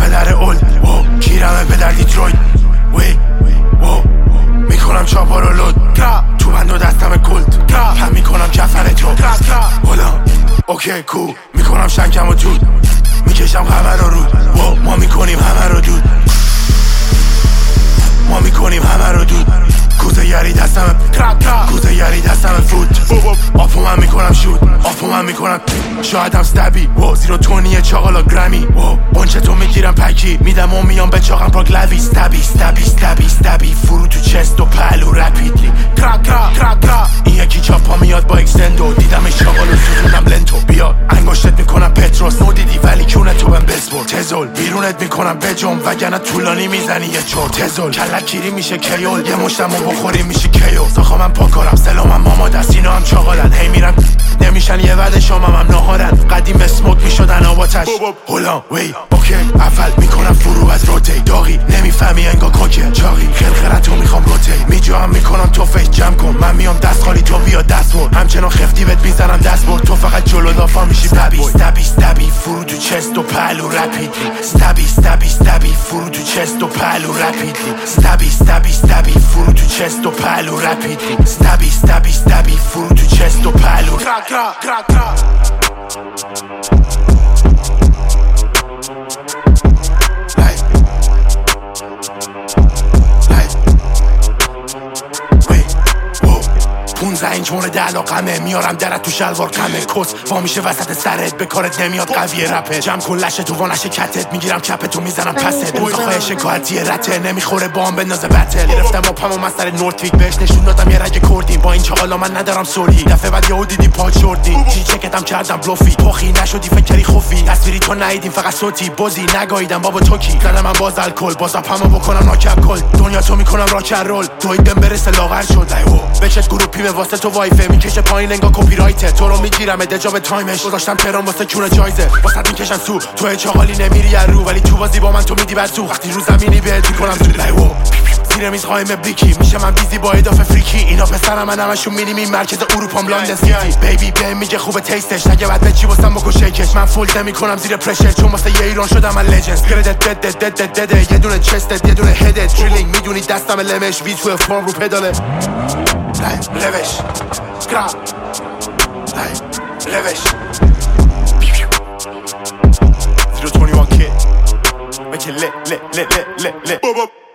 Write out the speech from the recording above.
در اولد گیرمه به در دیترویت میکنم چاپا رو لود تو بند و دستم گلد پم میکنم کفر تو بلان اوکی کو میکنم شنکم و دود میکشم همه رو رود ما میکنیم همه رو دود ما میکنیم همه رو دود کوزه یری دستم کوزه یری دستم فوت آپو من میکنم شود آپو من میکنم شایدم ستبی زیرو تونیه چاقالا گرمی قنچه تو میگیرم پکی میدم و میام به چاقم پاک لوی ستبی فرو تو چست و پلو رپیدلی این یکی چاپا میاد با اکسندو دیدمش چاقالو سوزونم لنتو بیا انگشتت میکنم پتروس نودیدی ولی کونه تو بهم بسپر تزول بیرونت میکنم بجم وگرنه طولانی میزنی یه چور تزول کلکیری میشه کیول یه مشتمو بخوری میشه کیو ساخا من پاکارم سلامم ماما دستینا هم چاقالن هی میرن نمیشن یه وعده شامم هم ناهارن قدیم اسموک میشدن آباتش هولا وی اوکی اول میکنم فرو از روتی داغی نمیفهمی انگا کوکه چاقی خلخرتو میخوام روتی میجام میکنم تو فیس جمع کن من میام دست خالی تو بیا دست بر همچنان خفتی بهت میزنم دست بر تو فقط جلو لافا میشی ستبی فرو تو چست و پلو رپیدلی ستبی فرو تو چست و پلو رپیدلی ستبی فرو تو چست و پلو رپیدلی ستبی فرو تو چست و پلو اینج مورد علاقمه میارم درت تو شلوار کمه کس وا میشه وسط سرت به کارت نمیاد قویه رپه جمع کن لشه تو وانش کتت میگیرم کپتو میزنم پست روزاخواه شکایتی رته نمیخوره با هم بندازه بتل گرفتم اپم و مستر نورتویک بهش نشون دادم یه رگ کردیم با این چاقالا من ندارم سولی دفعه بعد یهو دیدی پاک شوردی جی چکتم کردم بلوفی پخی نشدی فکری خوفی تصویری تو ندیدیم فقط صوتی بازی نگاییدم بابا توکی زدم من باز الکل باز اپمو بکنم ناکپ کل دنیا تو میکنم راک رول توید بهم برسه لاغر شد بچت گروپی به واسه تو وایفه میکشه پایین انگا کپی رایته تو رو میگیرم ادجا به تایمش گذاشتم تهران واسه کونه جایزه واسه میکشن سو تو چاقالی نمیری رو ولی تو بازی با من تو میدی بر تو وقتی رو زمینی بهت میکنم تو زیر میز قایم بلیکی میشه من بیزی با اضافه فریکی اینا پسرم من همشون مینیمی مرکز اروپام لندن سیتی بیبی بهم میگه خوبه تیستش نگه بعد به چی واسم بکن شیکش من فول نمیکنم زیر پرشر چون واسه یه ایران شدم من لجند گردت یه دونه چستت یه دونه هدت درینگ میدونی دستم لمش وی تو فرم رو پداله لوش کرا لوش 021 kid make it lit